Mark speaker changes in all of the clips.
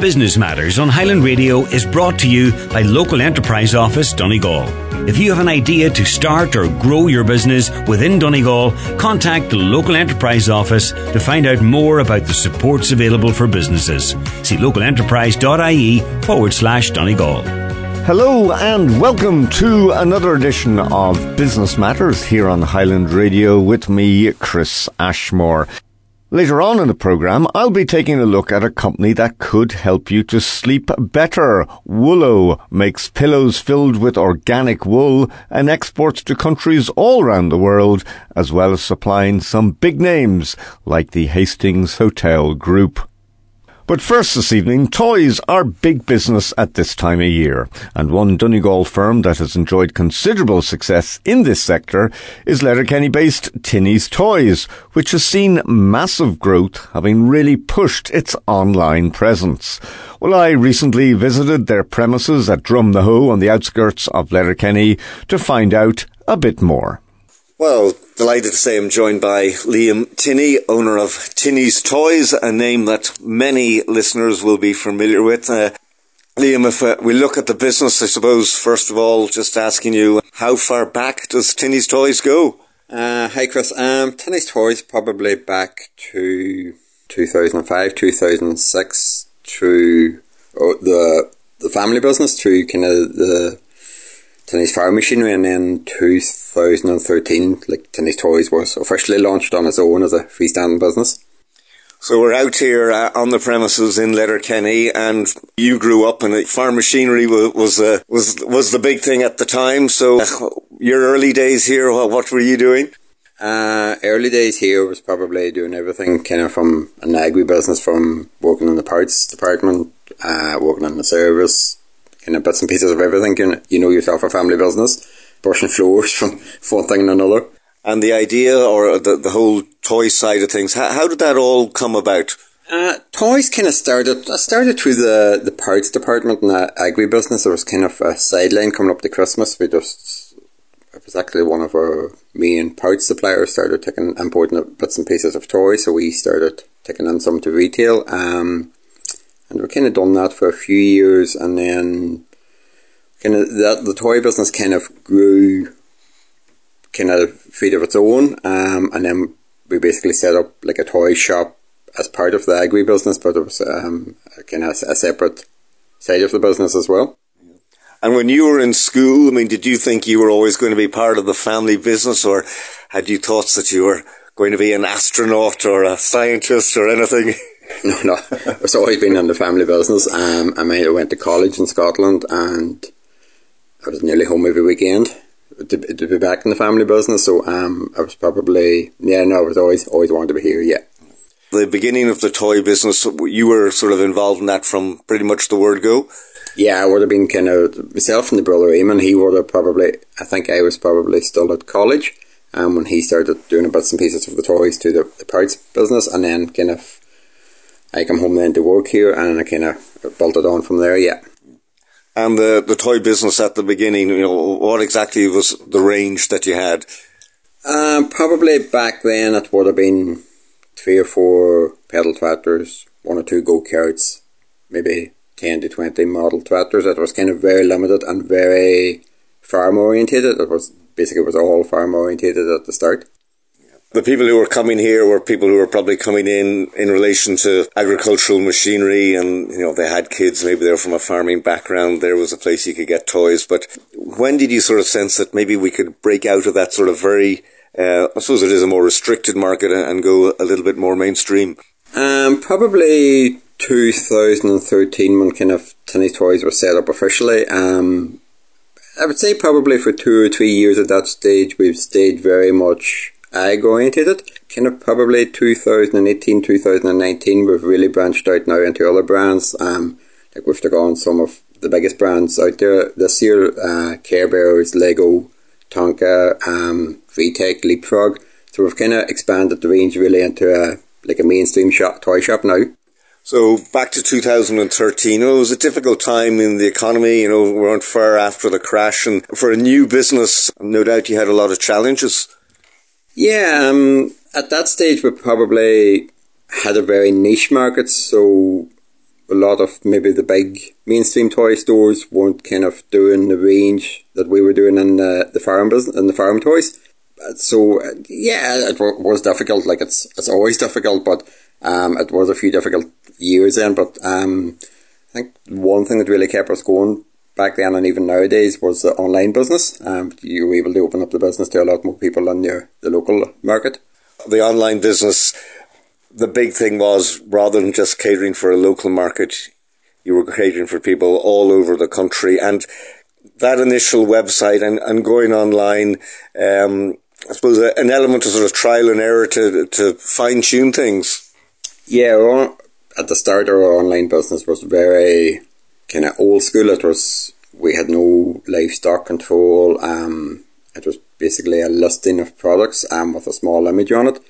Speaker 1: Business Matters on Highland Radio is brought to you by Local Enterprise Office, Donegal. If you have an idea to start or grow your business within Donegal, contact the Local Enterprise Office to find out more about the supports available for businesses. See localenterprise.ie/Donegal.
Speaker 2: Hello and welcome to another edition of Business Matters here on Highland Radio with me, Chris Ashmore. Later on in the programme, I'll be taking a look at a company that could help you to sleep better. Woolo makes pillows filled with organic wool and exports to countries all around the world, as well as supplying some big names like the Hastings Hotel Group. But first this evening, toys are big business at this time of year, and one Donegal firm that has enjoyed considerable success in this sector is Letterkenny-based Tinny's Toys, which has seen massive growth, having really pushed its online presence. Well, I recently visited their premises at Drumnahoe on the outskirts of Letterkenny to find out a bit more. Well, delighted to say I'm joined by Liam Tinney, owner of Tinny's Toys, a name that many listeners will be familiar with. Liam, if we look at the business, I suppose, first of all, just asking you, how far back does Tinny's Toys go?
Speaker 3: Hi, Chris. Tinny's Toys probably back to 2005, 2006, through the family business, through kind of the Tinny's Farm Machinery, and then 2013, Tinny's Toys was officially launched on its own as a freestanding business.
Speaker 2: So we're out here on the premises in Letterkenny, and you grew up and farm machinery was the big thing at the time. So your early days here, what were you doing?
Speaker 3: Early days here was probably doing everything kind of from an agri-business, from working in the parts department, working in the service, kind of bits and pieces of everything. You know yourself, a family business, brushing floors from one thing and another.
Speaker 2: And the idea, or the whole toy side of things, how did that all come about?
Speaker 3: Toys kind of started through the parts department and the agri-business. There was kind of a sideline coming up to Christmas. It was actually one of our main parts suppliers started importing bits and pieces of toys, so we started taking in some to retail. And we kind of done that for a few years, and then kind of the toy business kind of grew kind of feet of its own, and then we basically set up like a toy shop as part of the agri business, but it was kind of a separate side of the business as well.
Speaker 2: And when you were in school, I mean, did you think you were always going to be part of the family business, or had you thoughts that you were going to be an astronaut or a scientist or anything?
Speaker 3: No, it's always been in the family business. I went to college in Scotland, and I was nearly home every weekend to be back in the family business. So I was probably, I was always wanted to be here, yeah.
Speaker 2: The beginning of the toy business, you were sort of involved in that from pretty much the word go?
Speaker 3: Yeah, I would have been kind of, myself and the brother Eamon, he would have probably, I think I was probably still at college when he started doing bits and pieces of the toys to the parts business, and then kind of I come home then to work here, and I kind of built it on from there, yeah.
Speaker 2: And the toy business at the beginning, what exactly was the range that you had?
Speaker 3: Probably back then it would have been 3 or 4 pedal tractors, 1 or 2 go-karts, maybe 10 to 20 model tractors. It was kind of very limited and very farm orientated. It was all farm orientated at the start.
Speaker 2: The people who were coming here were people who were probably coming in relation to agricultural machinery, and they had kids, maybe they were from a farming background. There was a place you could get toys. But when did you sort of sense that maybe we could break out of that sort of very, I suppose it is a more restricted market, and go a little bit more mainstream?
Speaker 3: Probably 2013 when kind of Tinny's Toys were set up officially. I would say probably for 2 or 3 years at that stage we've stayed very much ag orientated. Kind of probably 2018, 2019 we've really branched out now into other brands. Like we've took on some of the biggest brands out there this year, Care Bears, Lego, Tonka, VTech, Leapfrog. So we've kind of expanded the range really into a mainstream toy shop now.
Speaker 2: So back to 2013, it was a difficult time in the economy, we weren't far after the crash, and for a new business, no doubt you had a lot of challenges.
Speaker 3: Yeah, at that stage we probably had a very niche market, so a lot of maybe the big mainstream toy stores weren't kind of doing the range that we were doing in the farm business, in the farm toys. So yeah, it was difficult. Like it's always difficult, but it was a few difficult years then. But I think one thing that really kept us going back then and even nowadays was the online business. You were able to open up the business to a lot more people in the local market.
Speaker 2: The online business, the big thing was, rather than just catering for a local market, you were catering for people all over the country. And that initial website and going online, I suppose an element of sort of trial and error to fine-tune things.
Speaker 3: Yeah, at the start our online business was very kind of old school. We had no livestock control. It was basically a listing of products with a small image on it.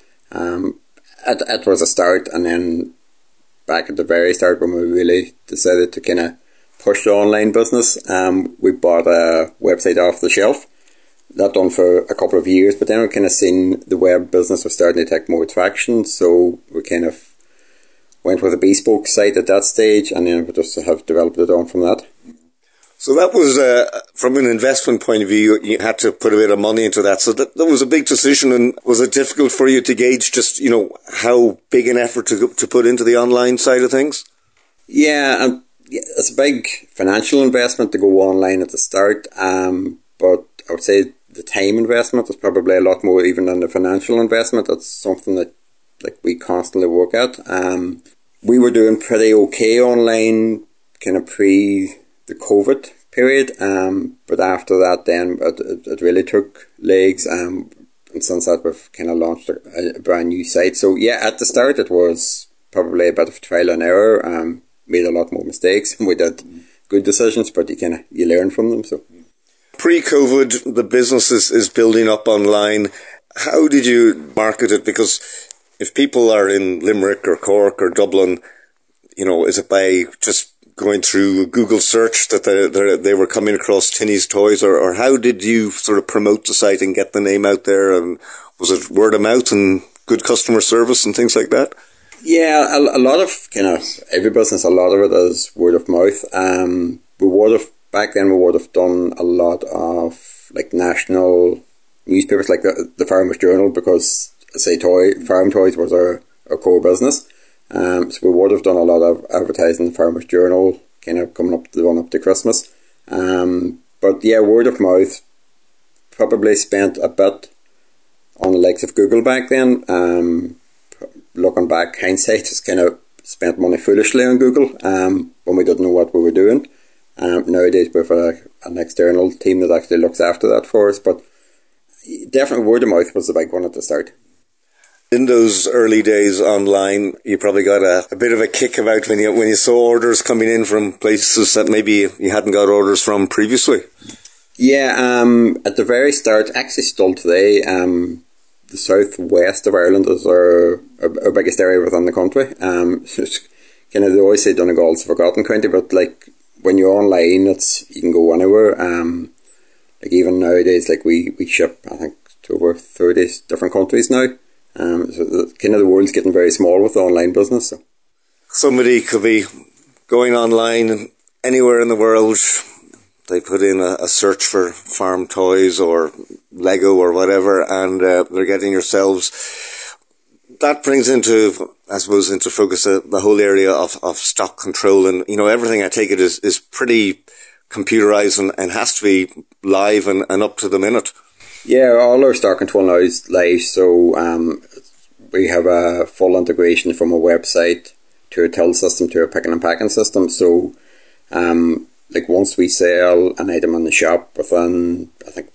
Speaker 3: It was a start, and then back at the very start when we really decided to kind of push the online business, we bought a website off the shelf. That done for a couple of years, but then we kind of seen the web business was starting to take more traction, so we kind of went with a bespoke site at that stage, and then we just have developed it on from that.
Speaker 2: So that was, from an investment point of view, you had to put a bit of money into that. So that was a big decision. And was it difficult for you to gauge just, how big an effort to put into the online side of things?
Speaker 3: Yeah, it's a big financial investment to go online at the start. But I would say the time investment is probably a lot more even than the financial investment. That's something that we constantly work at. We were doing pretty okay online kind of pre the COVID period, but after that then it really took legs, and since that we've kind of launched a brand new site. So yeah, at the start it was probably a bit of trial and error, made a lot more mistakes, and we did good decisions, but you learn from them. So
Speaker 2: pre-COVID, the business is building up online. How did you market it? Because if people are in Limerick or Cork or Dublin, is it by just going through Google search that they were coming across Tinny's Toys, or how did you sort of promote the site and get the name out there? And was it word of mouth and good customer service and things like that?
Speaker 3: Yeah, a lot of kind of every business, a lot of it is word of mouth. Back then we would have done a lot of national newspapers like the Farmers Journal, because farm toys was our core business. So we would have done a lot of advertising in the Farmers Journal, kind of coming up the run up to Christmas. But yeah, word of mouth. Probably spent a bit on the likes of Google back then. Looking back, hindsight, just kind of spent money foolishly on Google when we didn't know what we were doing. Nowadays we have an external team that actually looks after that for us. But definitely word of mouth was the big one at the start.
Speaker 2: In those early days online, you probably got a bit of a kick about when you saw orders coming in from places that maybe you hadn't got orders from previously. Yeah,
Speaker 3: at the very start, actually still today, the southwest of Ireland is our biggest area within the country. They always say Donegal's a forgotten county, but when you're online, you can go anywhere. Even nowadays, we ship, I think, to over 30 different countries now. So the world's getting very small with the online business. So
Speaker 2: somebody could be going online anywhere in the world. They put in a search for farm toys or Lego or whatever, and they're getting yourselves. That brings into focus the whole area of stock control, and everything, I take it, is pretty computerized and has to be live and up to the minute.
Speaker 3: Yeah, all our stock control now is live, so we have a full integration from a website to a till system to a picking and packing system. So, once we sell an item in the shop, within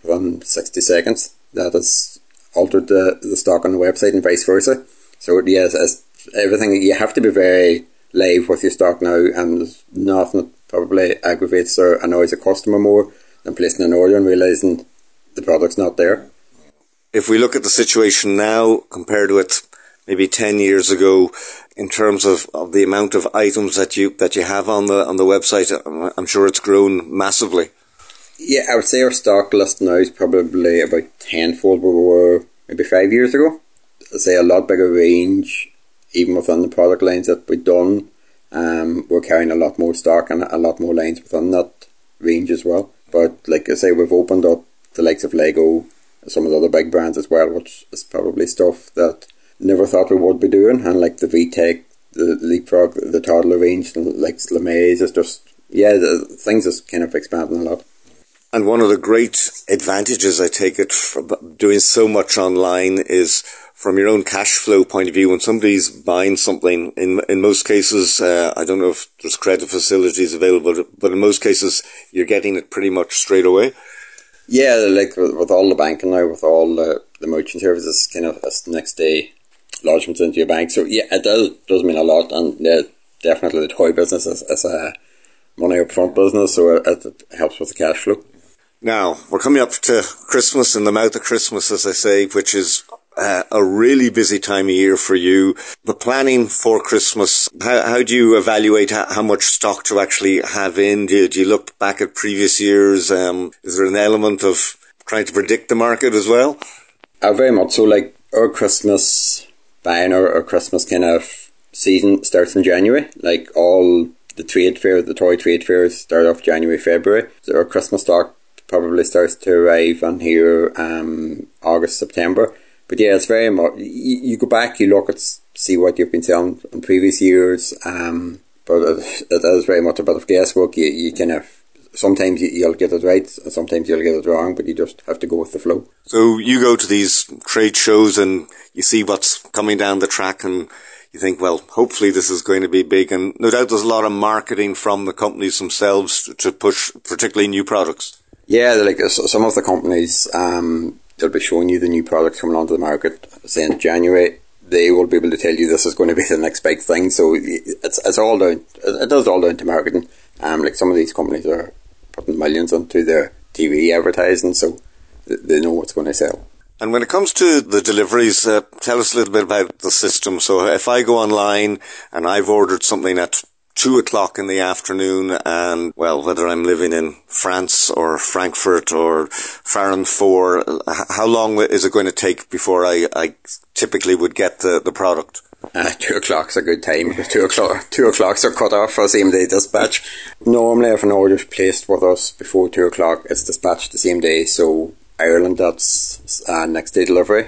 Speaker 3: 60 seconds, that has altered the stock on the website and vice versa. So, yes, everything, you have to be very live with your stock now, and there's nothing that probably aggravates or annoys a customer more than placing an order and realising the product's not there.
Speaker 2: If we look at the situation now compared with maybe 10 years ago, in terms of the amount of items that you have on the website, I'm sure it's grown massively.
Speaker 3: Yeah, I would say our stock list now is probably about tenfold where we were maybe 5 years ago. I'd say a lot bigger range, even within the product lines that we've done. we're carrying a lot more stock and a lot more lines within that range as well. But like I say, we've opened up the likes of Lego, some of the other big brands as well, which is probably stuff that never thought we would be doing. And like the VTech, the Leapfrog, the toddler range, like LeMays, is just, the things is kind of expanding a lot.
Speaker 2: And one of the great advantages, I take it, from doing so much online is from your own cash flow point of view. When somebody's buying something, in most cases, I don't know if there's credit facilities available, but in most cases, you're getting it pretty much straight away.
Speaker 3: Yeah, like with all the banking now, with all the merchant services, kind of as next day lodgements into your bank. So yeah, it does mean a lot, and definitely the toy business is a money up front business, so it helps with the cash flow.
Speaker 2: Now, we're coming up to Christmas, in the mouth of Christmas, as I say, which is a really busy time of year for you. The planning for Christmas, how do you evaluate how much stock to actually have in? Do you look back at previous years? Is there an element of trying to predict the market as well?
Speaker 3: Very much so. Like our Christmas buying, our Christmas kind of season starts in January. Like all the trade fair, the toy trade fairs start off January, February. So our Christmas stock probably starts to arrive on here August, September. But yeah, it's very much, you go back, you look at, see what you've been selling in previous years, but it is very much a bit of guesswork. You kind of, sometimes you'll get it right, and sometimes you'll get it wrong, but you just have to go with the flow.
Speaker 2: So you go to these trade shows and you see what's coming down the track and you think, well, hopefully this is going to be big, and no doubt there's a lot of marketing from the companies themselves to push particularly new products.
Speaker 3: Yeah, like some of the companies, they'll be showing you the new products coming onto the market. Say in January, they will be able to tell you this is going to be the next big thing. So it's all down. It does all down to marketing. Like some of these companies are putting millions into their TV advertising, so they know what's going to sell.
Speaker 2: And when it comes to the deliveries, tell us a little bit about the system. So if I go online and I've ordered something at 2:00 in the afternoon, and well, whether I'm living in France or Frankfurt or Farnford, how long is it going to take before I typically would get the product?
Speaker 3: 2:00 is a good time. 2:00 are cut off for same day dispatch. Normally, if an order is placed with us before 2:00, it's dispatched the same day. So Ireland, that's next day delivery.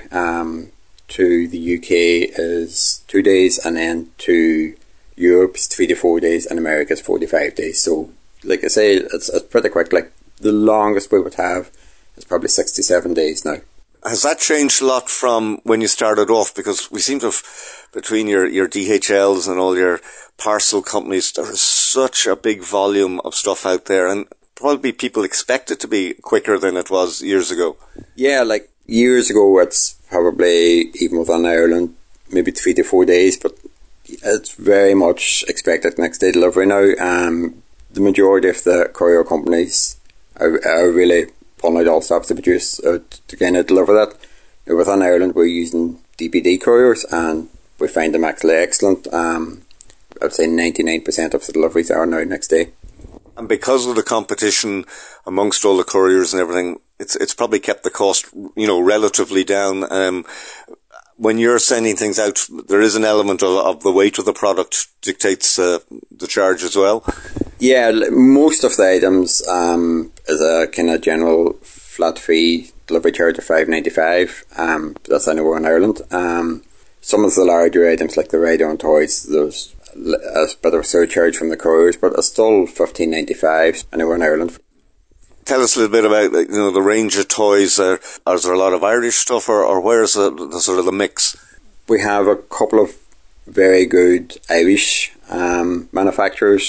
Speaker 3: To the UK is 2 days, and then to Europe is 3 to 4 days, and America is 4 to 5 days. So, like I say, it's pretty quick. Like the longest we would have is probably 6 to 7 days now.
Speaker 2: Has that changed a lot from when you started off? Because we seem to have, between your DHLs and all your parcel companies, there is such a big volume of stuff out there, and probably people expect it to be quicker than it was years ago.
Speaker 3: Yeah, like years ago, it's probably, even within Ireland, maybe 3 to 4 days, but it's very much expected next day delivery now. The majority of the courier companies are really pulling out all stops to produce to kind of deliver that. Within Ireland, we're using DPD couriers, and we find them actually excellent. I'd say 99% of the deliveries are now next day.
Speaker 2: And because of the competition amongst all the couriers and everything, it's probably kept the cost, relatively down. When you're sending things out, there is an element of the weight of the product dictates the charge as well.
Speaker 3: Yeah, most of the items is a kind of general flat fee delivery charge of $5.95. That's anywhere in Ireland. Some of the larger items like the Ride-On toys, there's a bit of a surcharge from the couriers, but it's still $15.95 anywhere in Ireland.
Speaker 2: Tell us a little bit about the range of toys. Is there a lot of Irish stuff, or where's the sort of the mix?
Speaker 3: We have a couple of very good Irish manufacturers.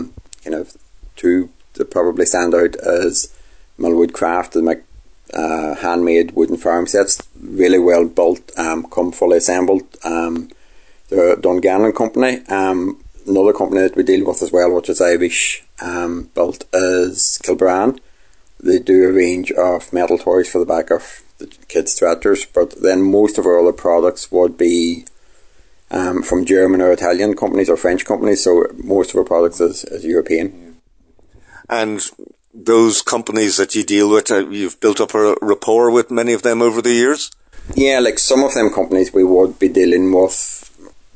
Speaker 3: Two that probably stand out as Millwood Craft, and make handmade wooden farm sets, really well built, come fully assembled. The Dungannon company. Another company that we deal with as well, which is Irish, built, is Kilbran. They do a range of metal toys for the back of the kids' tractors, but then most of our other products would be from German or Italian companies or French companies, so most of our products is European.
Speaker 2: And those companies that you deal with, you've built up a rapport with many of them over the years?
Speaker 3: Yeah, like some of them companies we would be dealing with back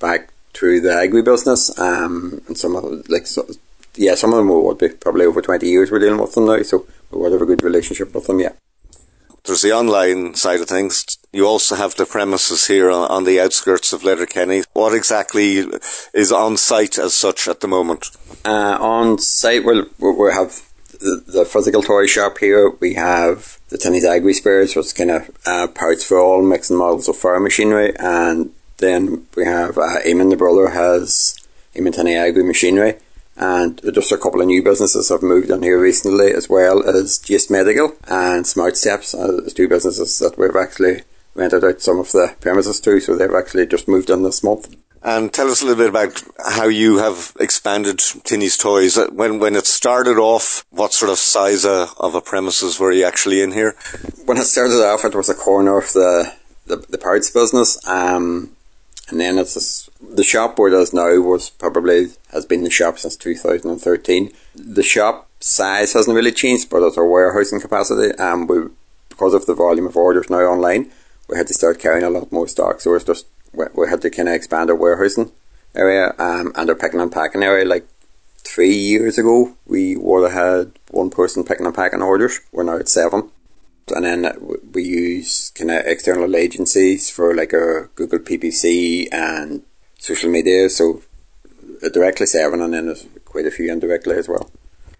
Speaker 3: through the agri business, and some of them, some of them would be probably over 20 years we're dealing with them now, so we would have a good relationship with them, yeah.
Speaker 2: There's the online side of things. You also have the premises here on the outskirts of Letterkenny. What exactly is on site as such at the moment?
Speaker 3: On site, we have the physical toy shop here. We have the Tinny's Agri Spares, which is kind of parts for all mixing models of farm machinery. And then we have Eamon, the brother, has Eamon Tinny Agri Machinery. And just a couple of new businesses have moved on here recently, as well as Just Medical and Smart Steps, as two businesses that we've actually rented out some of the premises to, so they've actually just moved in this month.
Speaker 2: And tell us a little bit about how you have expanded Tinny's Toys. When it started off, what sort of size of a premises were you actually in here?
Speaker 3: When it started off, it was a corner of the parts business, and then the shop where it is now has been the shop since 2013. The shop size hasn't really changed, but it's our warehousing capacity. Because of the volume of orders now online, we had to start carrying a lot more stock. So we had to kind of expand our warehousing area and our picking and packing area. Like 3 years ago, we would have had one person picking and packing orders. We're now at 7. And then we use kind of external agencies for like our Google PPC and social media. So directly 7, and then there's quite a few indirectly as well.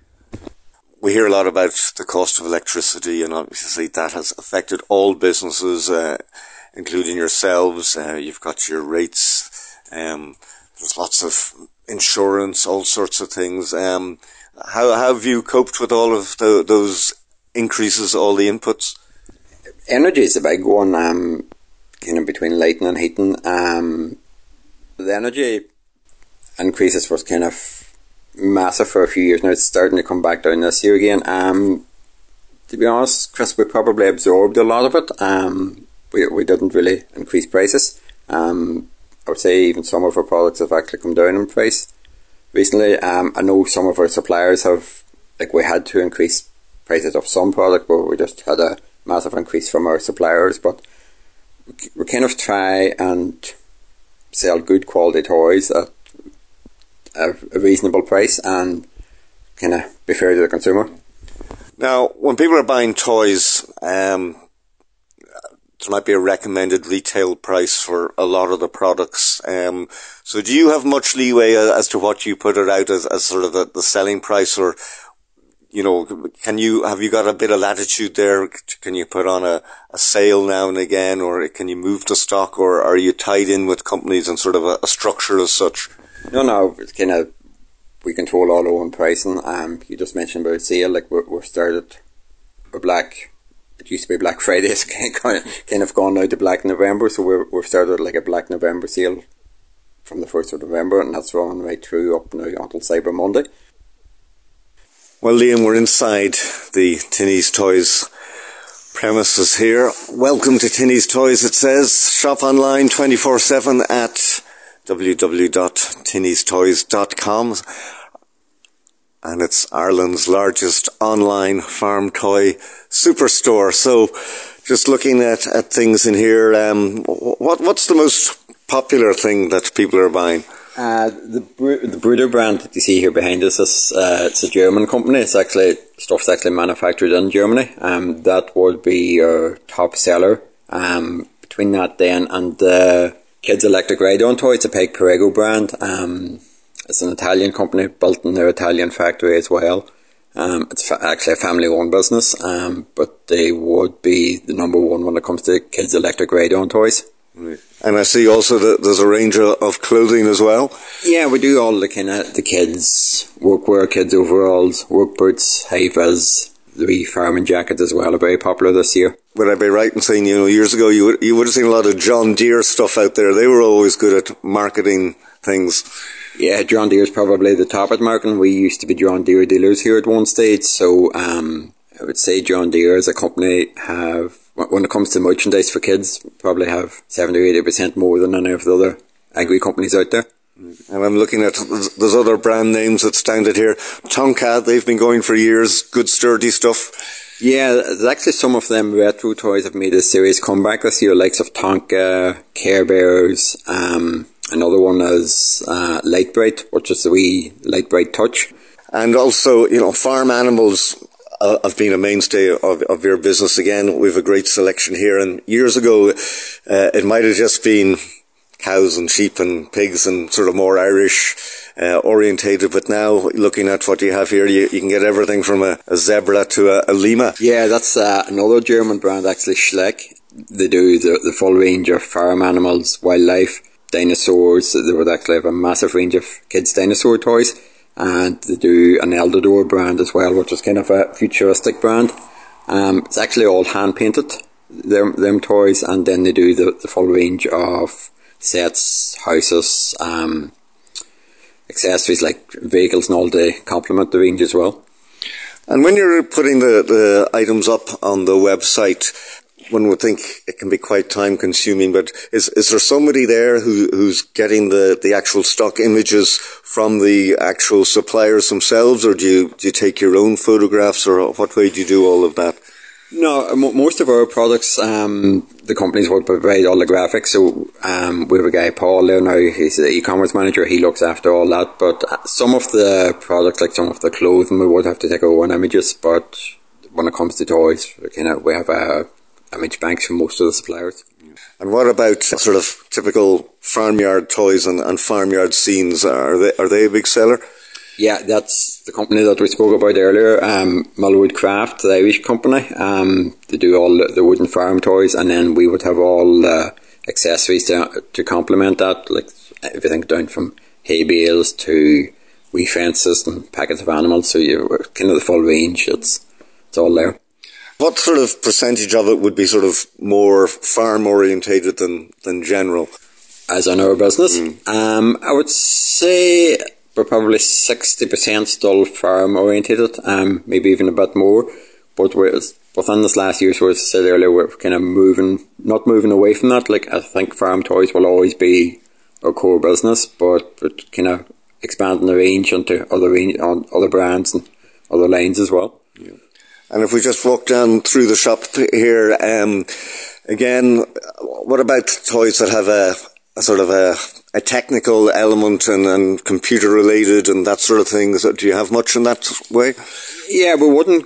Speaker 2: We hear a lot about the cost of electricity, and obviously that has affected all businesses, including yourselves. You've got your rates. There's lots of insurance, all sorts of things. How have you coped with all of those increases, all the inputs?
Speaker 3: Energy is a big one, kind of between lighting and heating. The energy increases was kind of massive for a few years now. It's starting to come back down this year again. To be honest, Chris, we probably absorbed a lot of it. We didn't really increase prices. I would say even some of our products have actually come down in price recently. I know some of our suppliers have, we had to increase prices of some product, but we just had a massive increase from our suppliers. But we kind of try and sell good quality toys at a reasonable price and kind of be fair to the consumer.
Speaker 2: Now, when people are buying toys, there might be a recommended retail price for a lot of the products. So do you have much leeway as to what you put it out as sort of the selling price, or have you got a bit of latitude there? Can you put on a sale now and again, or can you move the stock, or are you tied in with companies and sort of a structure as such?
Speaker 3: No, it's kind of, we control all our own pricing. You just mentioned about sale, we're started with it used to be Black Friday, it's kind of gone now to Black November, so we've started like a Black November sale from the 1st of November, and that's running right through up now until Cyber Monday.
Speaker 2: Well, Liam, we're inside the Tinny's Toys premises here. Welcome to Tinny's Toys, it says. Shop online 24/7 at www.tinnystoys.com, and it's Ireland's largest online farm toy superstore. So just looking at things in here, what's the most popular thing that people are buying?
Speaker 3: The Brüder brand that you see here behind us is it's a German company. Stuff's actually manufactured in Germany. That would be our top seller. Between that then and the Kids Electric Ride-On toy, it's a Peg Perego brand. It's an Italian company built in their Italian factory as well. It's actually a family-owned business, but they would be the number one when it comes to Kids Electric Ride-On toys.
Speaker 2: And I see also that there's a range of clothing as well.
Speaker 3: Yeah, we do all the kind of the kids workwear, kids overalls, work boots, high-vis. The farming jackets as well are very popular this year.
Speaker 2: Would I be right in saying, years ago you would have seen a lot of John Deere stuff out there? They were always good at marketing things.
Speaker 3: Yeah, John Deere's probably the top at marketing. We used to be John Deere dealers here at one stage, so I would say John Deere as a company have, when it comes to merchandise for kids, probably have 70 or 80% more than any of the other agri companies out there.
Speaker 2: And I'm looking at, there's other brand names that stand out here. Tonka, they've been going for years, good sturdy stuff.
Speaker 3: Yeah, there's actually some of them retro toys have made a serious comeback this year, likes of Tonka, Care Bears, Another one is Light Bright, which is the wee Light Bright Touch.
Speaker 2: And also, farm animals have been a mainstay of your business. Again, we have a great selection here. And years ago, it might have just been cows and sheep and pigs and sort of more Irish orientated, but now looking at what you have here, you can get everything from a zebra to a lima.
Speaker 3: Yeah, that's another German brand, actually, Schleck. They do the full range of farm animals, wildlife, dinosaurs. They would actually have a massive range of kids' dinosaur toys. And they do an Eldador brand as well, which is kind of a futuristic brand. It's actually all hand painted, them toys, and then they do the full range of sets, houses, accessories like vehicles and all to complement the range as well.
Speaker 2: And when you're putting the items up on the website, one would think it can be quite time consuming, but is there somebody there who's getting the actual stock images from the actual suppliers themselves, or do you take your own photographs, or what way do you do all of that?
Speaker 3: No, most of our products, the companies will provide all the graphics. So we have a guy, Paul, there now, he's the e-commerce manager, he looks after all that. But some of the products, like some of the clothing, we would have to take our own images. But when it comes to toys, we have image banks from most of the suppliers.
Speaker 2: And what about sort of typical farmyard toys and farmyard scenes? Are they a big seller?
Speaker 3: Yeah, that's the company that we spoke about earlier, Mulwood Craft, the Irish company. They do all the wooden farm toys, and then we would have all the accessories to complement that, like everything down from hay bales to wee fences and packets of animals. So you're kind of the full range. It's all there.
Speaker 2: What sort of percentage of it would be sort of more farm orientated than general?
Speaker 3: As in our business, I would say we're probably 60% still farm orientated, maybe even a bit more. But within this last year, so as I said earlier, we're kind of not moving away from that. Like, I think farm toys will always be our core business, but we're kind of expanding the range onto other brands and other lines as well.
Speaker 2: Yeah. And if we just walk down through the shop here, again, what about toys that have a sort of a technical element and computer related and that sort of thing? Do you have much in that way?
Speaker 3: Yeah, we wouldn't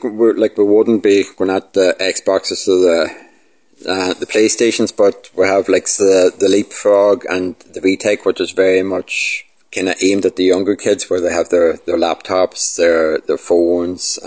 Speaker 3: be going at the Xboxes or the PlayStations, but we have like the Leapfrog and the VTech, which is very much kind of aimed at the younger kids, where they have their laptops, their phones,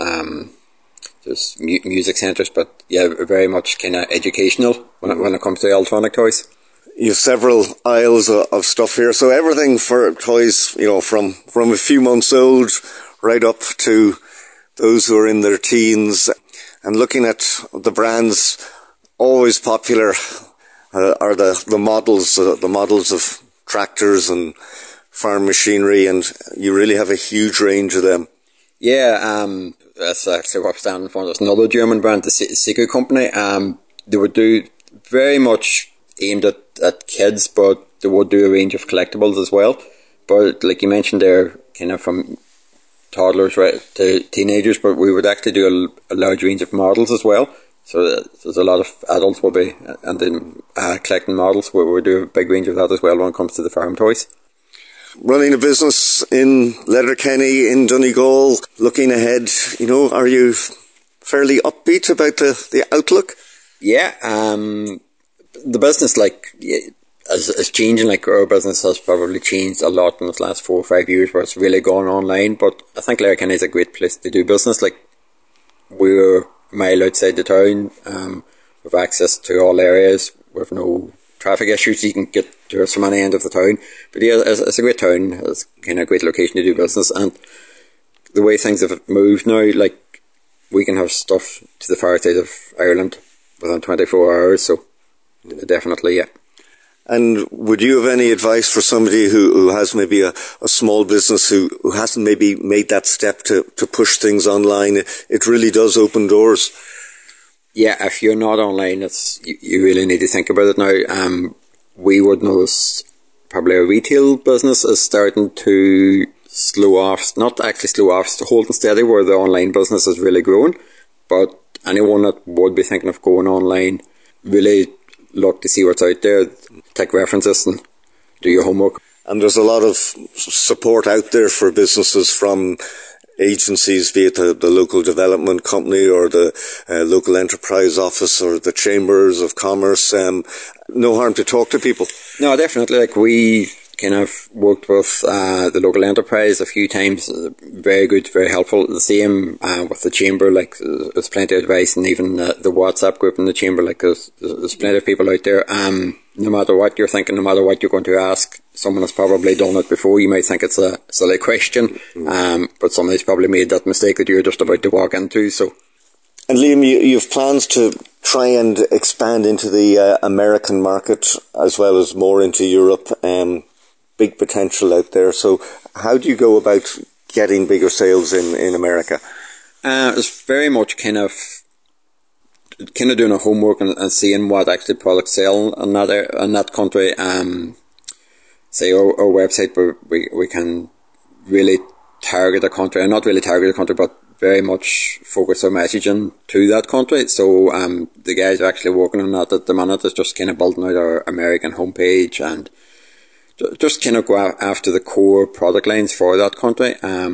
Speaker 3: there's music centres, but yeah, very much kind of educational when it comes to electronic toys.
Speaker 2: You have several aisles of stuff here, so everything for toys, from a few months old right up to those who are in their teens. And looking at the brands, always popular are the models of tractors and farm machinery, and you really have a huge range of them.
Speaker 3: Yeah, that's actually what I'm standing for. There's another German brand, the Sika company. They would do very much aimed at kids, but they would do a range of collectibles as well. But like you mentioned, they're kind of from toddlers right to teenagers, but we would actually do a large range of models as well. So there's a lot of adults will be and then collecting models, where we do a big range of that as well when it comes to the farm toys.
Speaker 2: Running a business in Letterkenny, in Donegal, looking ahead, are you fairly upbeat about the outlook?
Speaker 3: Yeah, the business is changing. Like, our business has probably changed a lot in the last 4 or 5 years, where it's really gone online. But I think Letterkenny is a great place to do business. Like, we're a mile outside the town. We've access to all areas. We've no traffic issues. You can get to us from any end of the town. But yeah, it's a great town. It's kind of a great location to do business. And the way things have moved now, like, we can have stuff to the far side of Ireland within 24 hours. So definitely, yeah.
Speaker 2: And would you have any advice for somebody who has maybe a small business who hasn't maybe made that step to push things online? It really does open doors.
Speaker 3: Yeah, if you're not online, you really need to think about it now. We would notice probably a retail business is starting to slow off, not actually slow off, holding steady, where the online business is really growing. But anyone that would be thinking of going online, really look to see what's out there, take references and do your homework.
Speaker 2: And there's a lot of support out there for businesses from agencies, be it the local development company or the local enterprise office or the chambers of commerce. No harm to talk to people.
Speaker 3: No, definitely. Like, we kind of worked with the local enterprise a few times. Very good, very helpful. The same with the chamber. Like, there's plenty of advice, and even the WhatsApp group in the chamber. Like, there's plenty of people out there. No matter what you're thinking, no matter what you're going to ask, someone has probably done it before. You might think it's a silly question, but somebody's probably made that mistake that you're just about to walk into. So,
Speaker 2: and Liam, you've plans to try and expand into the American market as well as more into Europe. Big potential out there. So, how do you go about getting bigger sales in America?
Speaker 3: It's very much kind of doing a homework and seeing what actually products sell in that country. Say our website, where we can really target a country, and not really target a country, but very much focus our messaging to that country. So the guys are actually working on that at the minute. It's just kind of building out our American homepage and just kind of go after the core product lines for that country.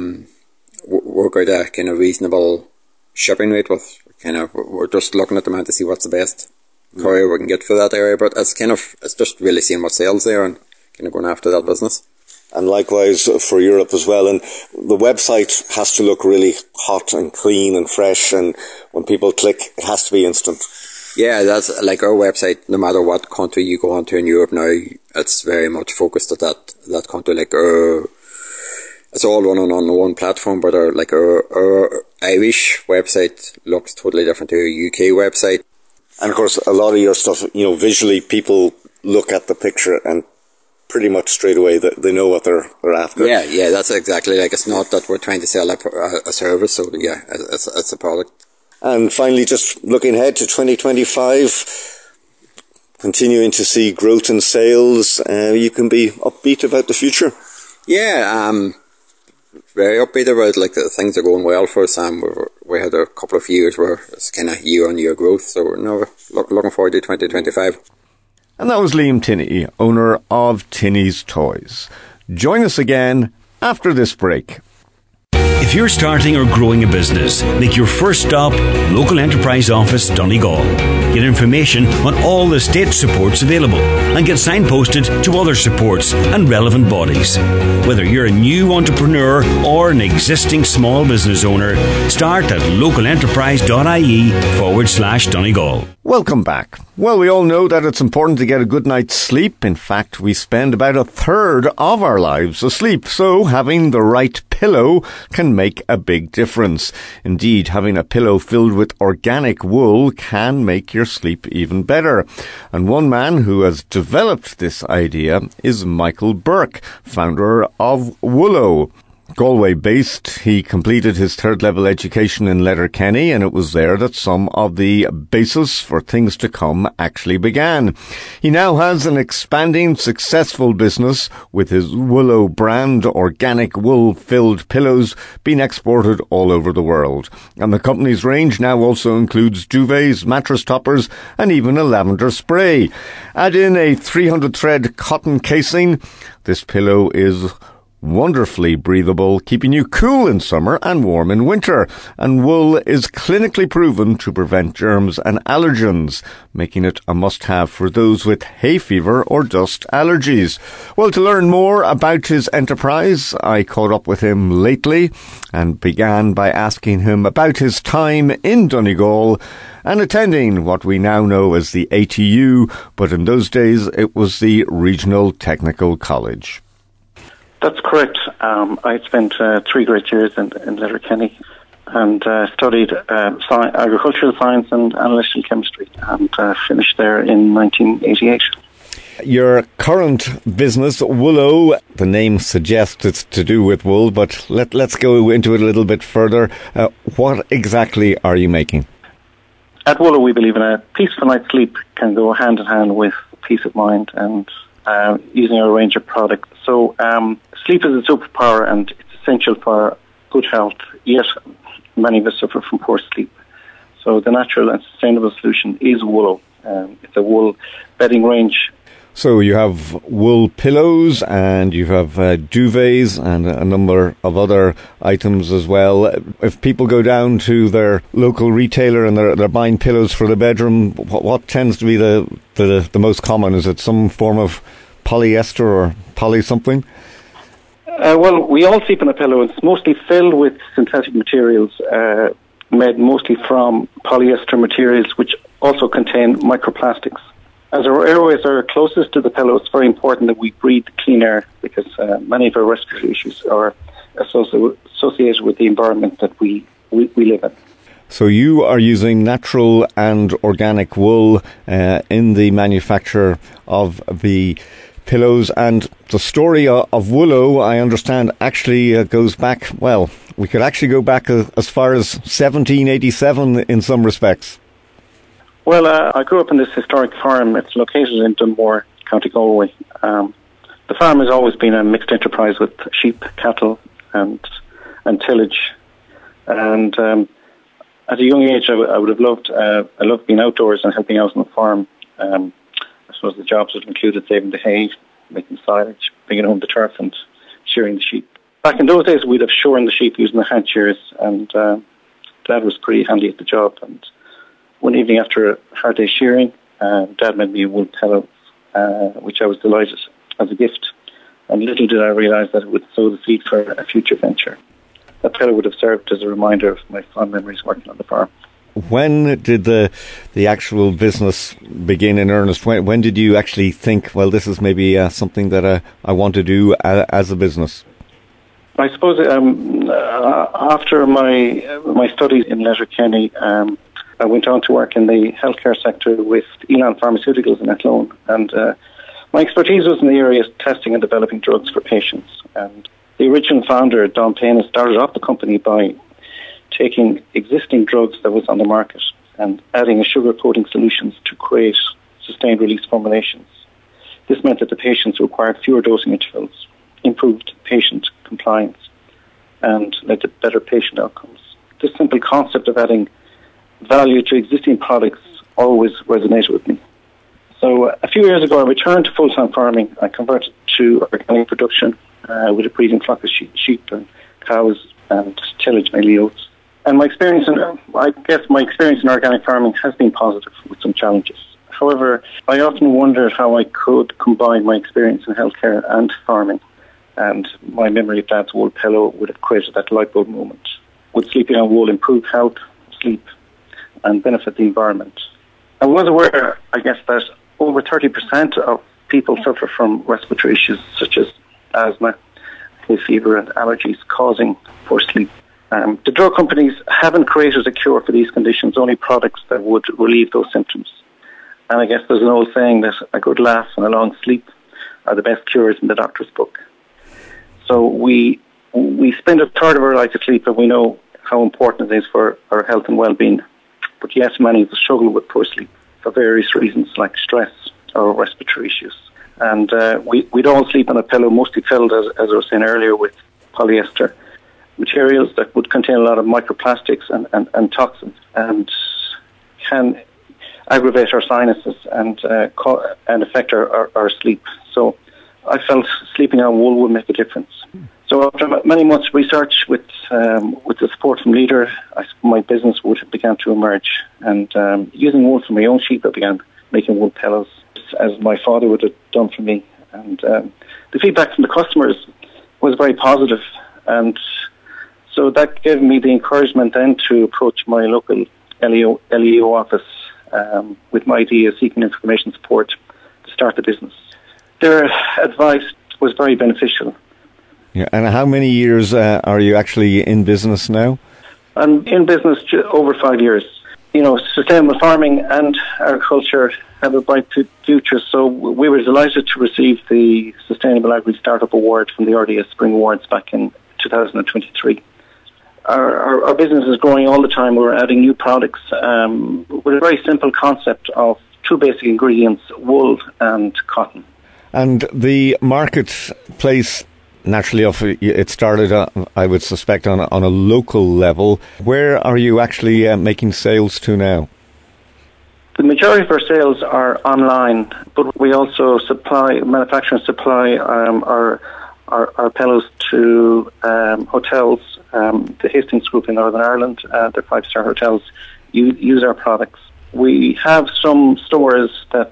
Speaker 3: Work out a kind of reasonable shipping rate with we're just looking at the amount to see what's the best courier we can get for that area. But it's just really seeing what sells there and kind of going after that business.
Speaker 2: And likewise for Europe as well. And the website has to look really hot and clean and fresh. And when people click, it has to be instant.
Speaker 3: Yeah, that's like our website. No matter what country you go onto in Europe now, it's very much focused at that country. Like it's all running on one platform, but our Irish website looks totally different to our UK website.
Speaker 2: And of course, a lot of your stuff, visually, people look at the picture and pretty much straight away that they know what they're after.
Speaker 3: Yeah, that's exactly. Like, it's not that we're trying to sell a service. So yeah, it's a product.
Speaker 2: And finally, just looking ahead to 2025, continuing to see growth in sales, you can be upbeat about the future.
Speaker 3: Yeah, very upbeat about, like, things are going well for us. We had a couple of years where it's kind of year-on-year growth, so we're looking forward to 2025.
Speaker 2: And that was Liam Tinney, owner of Tinney's Toys. Join us again after this break.
Speaker 1: If you're starting or growing a business, make your first stop Local Enterprise Office, Donegal. Get information on all the state supports available and get signposted to other supports and relevant bodies. Whether you're a new entrepreneur or an existing small business owner, start at localenterprise.ie/Donegal.
Speaker 2: Welcome back. Well, we all know that it's important to get a good night's sleep. In fact, we spend about a third of our lives asleep, so having the right pillow can make a big difference. Indeed, having a pillow filled with organic wool can make your sleep even better. And one man who has developed this idea is Michael Burke, founder of Woolo. Galway-based, he completed his third-level education in Letterkenny, and it was there that some of the basis for things to come actually began. He now has an expanding, successful business with his Woolo brand organic wool-filled pillows being exported all over the world. And the company's range now also includes duvets, mattress toppers, and even a lavender spray. Add in a 300-thread cotton casing. This pillow is wonderfully breathable, keeping you cool in summer and warm in winter. And wool is clinically proven to prevent germs and allergens, making it a must-have for those with hay fever or dust allergies. Well, to learn more about his enterprise, I caught up with him lately and began by asking him about his time in Donegal and attending what we now know as the ATU, but in those days it was the Regional Technical College.
Speaker 4: That's correct. I spent 3 great years in Letterkenny and studied agricultural science and analytical chemistry and finished there in 1988.
Speaker 2: Your current business, Woolo, the name suggests it's to do with wool, but let's go into it a little bit further. What exactly are you making?
Speaker 4: At Woolo, we believe in a peaceful night's sleep can go hand in hand with peace of mind and using a range of products. So sleep is a superpower and it's essential for good health, yet many of us suffer from poor sleep. So the natural and sustainable solution is Woolo. It's a wool bedding range.
Speaker 2: So you have wool pillows and you have duvets and a number of other items as well. If people go down to their local retailer and they're buying pillows for the bedroom, what tends to be the most common? Is it some form of polyester or poly something?
Speaker 4: Well, we all sleep on a pillow. It's mostly filled with synthetic materials made mostly from polyester materials, which also contain microplastics. As our airways are closest to the pillow, it's very important that we breathe clean air, because many of our respiratory issues are associated with the environment that we live in.
Speaker 2: So you are using natural and organic wool in the manufacture of the pillows, and the story of Woolo, I understand, actually goes back, well, we could actually go back as far as 1787 in some respects.
Speaker 4: Well, I grew up in this historic farm. It's located in Dunmore, County Galway. The farm has always been a mixed enterprise with sheep, cattle, and tillage. And at a young age, I would have loved. I loved being outdoors and helping out on the farm. I suppose the jobs would included saving the hay, making silage, bringing home the turf, and shearing the sheep. Back in those days, we'd have shorn the sheep using the hand shears, and Dad was pretty handy at the job. And one evening after a hard day shearing, Dad made me a wool pillow, which I was delighted as a gift. And little did I realise that it would sow the seed for a future venture. That pillow would have served as a reminder of my fond memories working on the farm.
Speaker 2: When did the actual business begin in earnest? When did you actually think, well, this is maybe something that I want to do as a business?
Speaker 4: I suppose after my studies in Letterkenny, I went on to work in the healthcare sector with Elan Pharmaceuticals in Athlone, and my expertise was in the area of testing and developing drugs for patients. And the original founder, Don Payne, started off the company by taking existing drugs that was on the market and adding a sugar coating solutions to create sustained release formulations. This meant that the patients required fewer dosing intervals, improved patient compliance, and led to better patient outcomes. This simple concept of adding value to existing products always resonated with me. So a few years ago, I returned to full-time farming. I converted to organic production with a breeding flock of sheep and cows and tillage, mainly oats. And my experience in organic farming has been positive with some challenges. However, I often wondered how I could combine my experience in healthcare and farming. And my memory of Dad's wool pillow would have created that light bulb moment. Would sleeping on wool improve health, sleep, and benefit the environment? I was aware, I guess, that over 30% of people suffer from respiratory issues such as asthma, hay fever, and allergies causing poor sleep. The drug companies haven't created a cure for these conditions, only products that would relieve those symptoms. And I guess there's an old saying that a good laugh and a long sleep are the best cures in the doctor's book. So we spend a third of our life asleep, and we know how important it is for our health and well-being. But yet many of us struggle with poor sleep for various reasons like stress or respiratory issues. And we don't sleep on a pillow mostly filled, as I was saying earlier, with polyester materials that would contain a lot of microplastics and toxins, and can aggravate our sinuses and affect our sleep. So I felt sleeping on wool would make a difference. So after many months of research with the support from Leader, my business began to emerge. And using wool from my own sheep, I began making wool pillows, as my father would have done for me. And the feedback from the customers was very positive. So that gave me the encouragement then to approach my local LEO office with my idea of seeking information support to start the business. Their advice was very beneficial.
Speaker 2: Yeah, and how many years are you actually in business now?
Speaker 4: I'm in business over 5 years. You know, sustainable farming and agriculture have a bright future, so we were delighted to receive the Sustainable Agri Startup Award from the RDS Spring Awards back in 2023. Our business is growing all the time. We're adding new products with a very simple concept of two basic ingredients, wool and cotton.
Speaker 2: And the marketplace, naturally, it started, I would suspect, on a local level. Where are you actually making sales to now?
Speaker 4: The majority of our sales are online, but we also manufacture and supply our pillows to hotels. The Hastings Group in Northern Ireland, their 5-star hotels, use our products. We have some stores that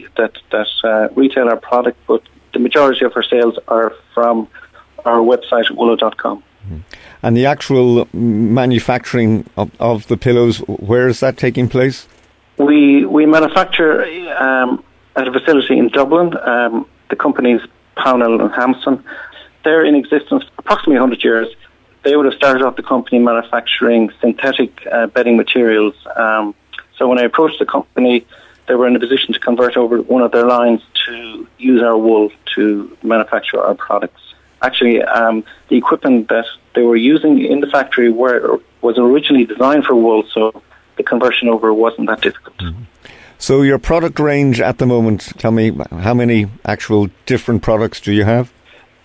Speaker 4: retail our product, but the majority of our sales are from our website, Woolo.com.
Speaker 2: And the actual manufacturing of the pillows, where is that taking place?
Speaker 4: We manufacture at a facility in Dublin. The company's Pownell and Hampson. They're in existence approximately 100 years. They would have started off the company manufacturing synthetic bedding materials. So when I approached the company, they were in a position to convert over one of their lines to use our wool to manufacture our products. Actually, the equipment that they were using in the factory was originally designed for wool, so the conversion over wasn't that difficult. Mm-hmm.
Speaker 2: So your product range at the moment, tell me, how many actual different products do you have?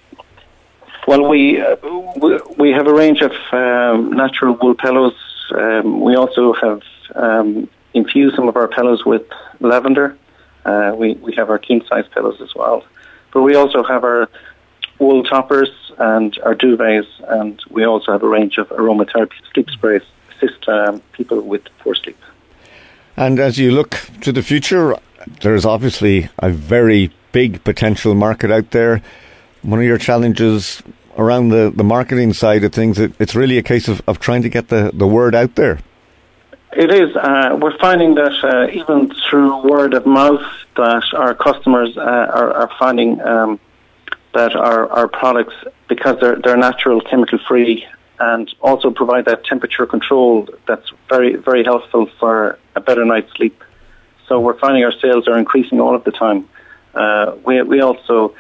Speaker 4: Well, we have a range of natural wool pillows. We also have infused some of our pillows with lavender. We have our king-size pillows as well. But we also have our wool toppers and our duvets, and we also have a range of aromatherapy sleep sprays to assist people with poor sleep.
Speaker 2: And as you look to the future, there's obviously a very big potential market out there. One of your challenges around the marketing side of things, it's really a case of trying to get the word out there.
Speaker 4: It is. We're finding that even through word of mouth, that our customers are finding that our products, because they're natural, chemical-free, and also provide that temperature control that's very, very helpful for a better night's sleep. So we're finding our sales are increasing all of the time. We also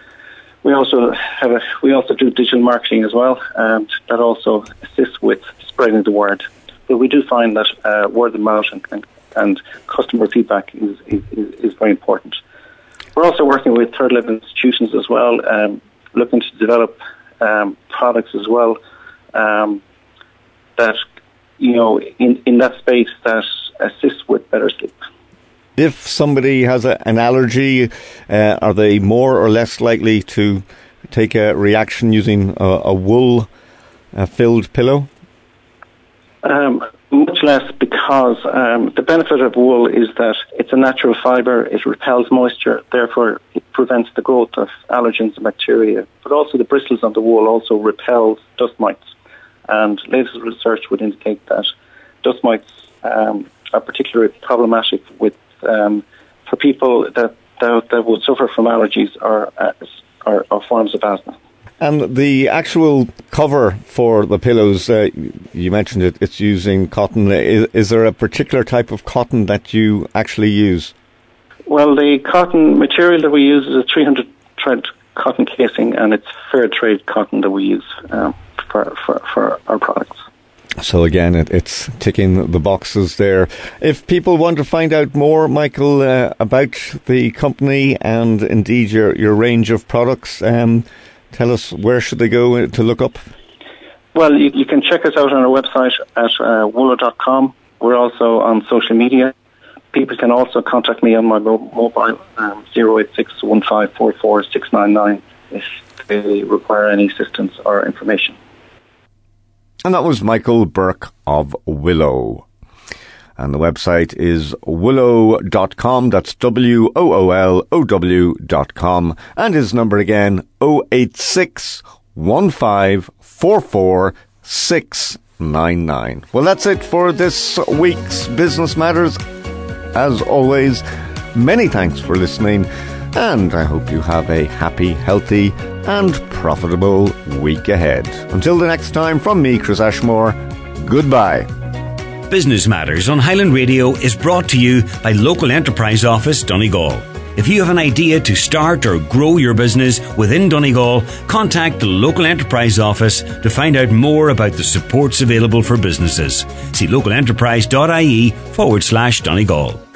Speaker 4: do digital marketing as well, and that also assists with spreading the word. But we do find that word of mouth and customer feedback is very important. We're also working with third-level institutions as well, looking to develop products as well that, in that space that assist with better sleep.
Speaker 2: If somebody has an allergy, are they more or less likely to take a reaction using a wool-filled pillow?
Speaker 4: Much less, because the benefit of wool is that it's a natural fibre, it repels moisture, therefore it prevents the growth of allergens and bacteria. But also the bristles on the wool also repels dust mites. And latest research would indicate that dust mites are particularly problematic with for people that would suffer from allergies or forms of asthma.
Speaker 2: And the actual cover for the pillows, you mentioned it's using cotton. Is there a particular type of cotton that you actually use?
Speaker 4: Well, the cotton material that we use is a 300-thread cotton casing, and it's fair trade cotton that we use for our products.
Speaker 2: So again, it's ticking the boxes there. If people want to find out more, Michael, about the company and indeed your range of products, tell us, where should they go to look up?
Speaker 4: Well, you can check us out on our website at Woolo.com. We're also on social media. People can also contact me on my mobile, 086 1544 699, if they require any assistance or information.
Speaker 2: And that was Michael Burke of Willow. And the website is woolo.com. That's WOOLOW.com. And his number again, 086 1544 699. Well, that's it for this week's Business Matters. As always, many thanks for listening, and I hope you have a happy, healthy and profitable week ahead. Until the next time, from me, Chris Ashmore, goodbye.
Speaker 1: Business Matters on Highland Radio is brought to you by Local Enterprise Office, Donegal. If you have an idea to start or grow your business within Donegal, contact the Local Enterprise Office to find out more about the supports available for businesses. See localenterprise.ie/Donegal.